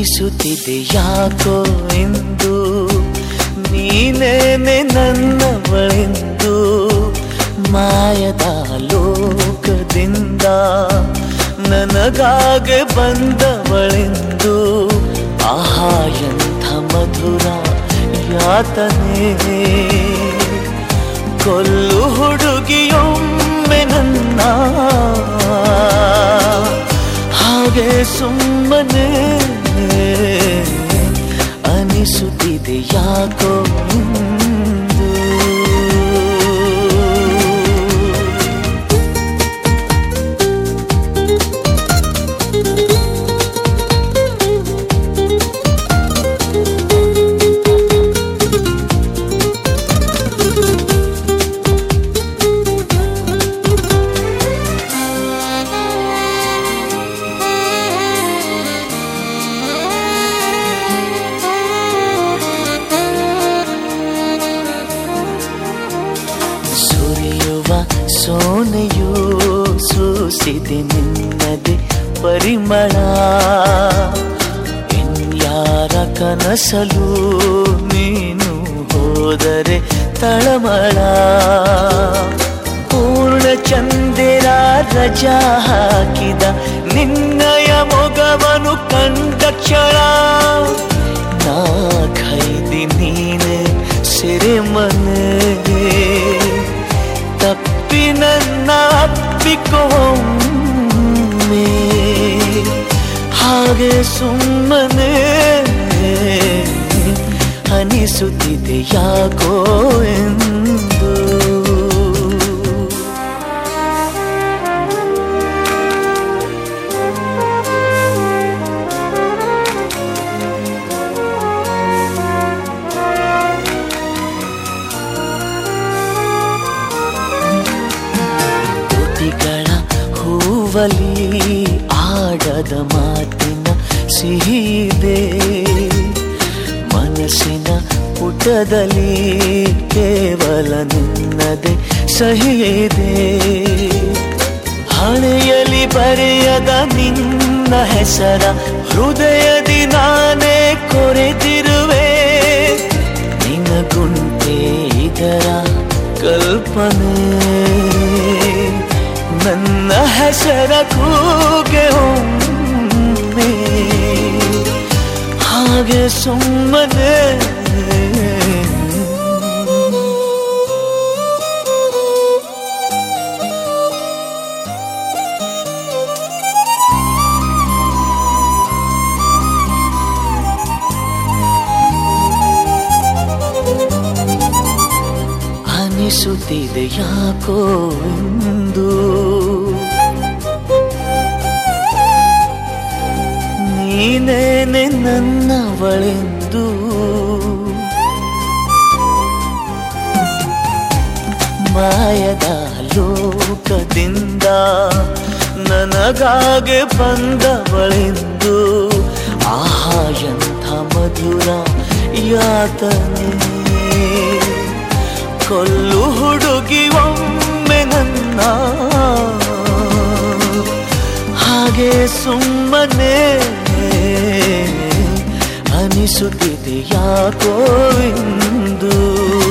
ಅನಿಸುತ್ತಿದೆ ಯಾಕೋ ಎಂದು ನೀನೇನೆ ನನ್ನವಳೆಂದು ಮಾಯದ ಲೋಕದಿಂದ ನನಗಾಗೆ ಬಂದವಳೆಂದು ಆಹಾ ಎಂಥ ಮಧುರ ಯಾತನೆ ಕೊಲ್ಲು ಹುಡುಗಿಯೊಮ್ಮೆ ನನ್ನ ಹಾಗೆ ಸುಮ್ಮನೆ ಅನಿಸುತ್ತಿದೆ ಯಾಕೋ ಸೋನೆಯೂ ಸೂಸಿದೆ ನಿನ್ನದೆ ಪರಿಮಳ ಇನ್ಯಾರ ಕನಸಲು ನೀನು ಹೋದರೆ ತಳಮಳ ಪೂರ್ಣ ಚಂದಿರ ರಜಾ ಹಾಕಿದ ನಿನ್ನಯ ಮೊಗವನು ಕಂಡ ಕ್ಷಣ ನಾ ಖೈದಿ ನೀನೆ ಸೆರೆಮನೆ ತಪ್ಪಿ ನನ್ನ ಅಪ್ಪಿಕೊಮ್ಮೆ ಹಾಗೆ ಸುಮ್ಮನೆ ಅನಿಸುತ್ತಿದೆ ಯಾಕೋ ಎಂದು ಹೂವಲಿ ಆಡದ ಮಾತಿನ ಸಿಹಿದೆ ಮನಸ್ಸಿನ ಪುಟದಲ್ಲಿ ಕೇವಲ ನಿನ್ನದೆ ಸಹಿದೆ ಹಣೆಯಲ್ಲಿ ಬರೆಯದ ನಿನ್ನ ಹೆಸರ ಹೃದಯದಿ ನಾನೇ ಕೊರೆದಿರುವೆ ನಿನಗುಂಟೆ ಇದರ ಕಲ್ಪನೆ ನನ್ನ ಹೆಸರ ಕೂಗೆ ಒಮ್ಮೆ ಹಾಗೆ ಸುಮ್ಮನೆ ಅನಿಸುತ್ತಿದೆ ಯಾಕೋ ಎಂದು ನೀನೇನೆ ನನ್ನವಳೆಂದು ಮಾಯದ ಲೋಕದಿಂದ ನನಗಾಗೆ ಬಂದವಳೆಂದು ಆಹಾ ಎಂಥ ಮಧುರ ಯಾತನೆ ಕೊಲ್ಲು ಹುಡುಗಿ ಒಮ್ಮೆ ನನ್ನ ಹಾಗೆ ಸುಮ್ಮನೆ ಅನಿಸುತ್ತಿದೆ ಯಾಕೋ ಎಂದು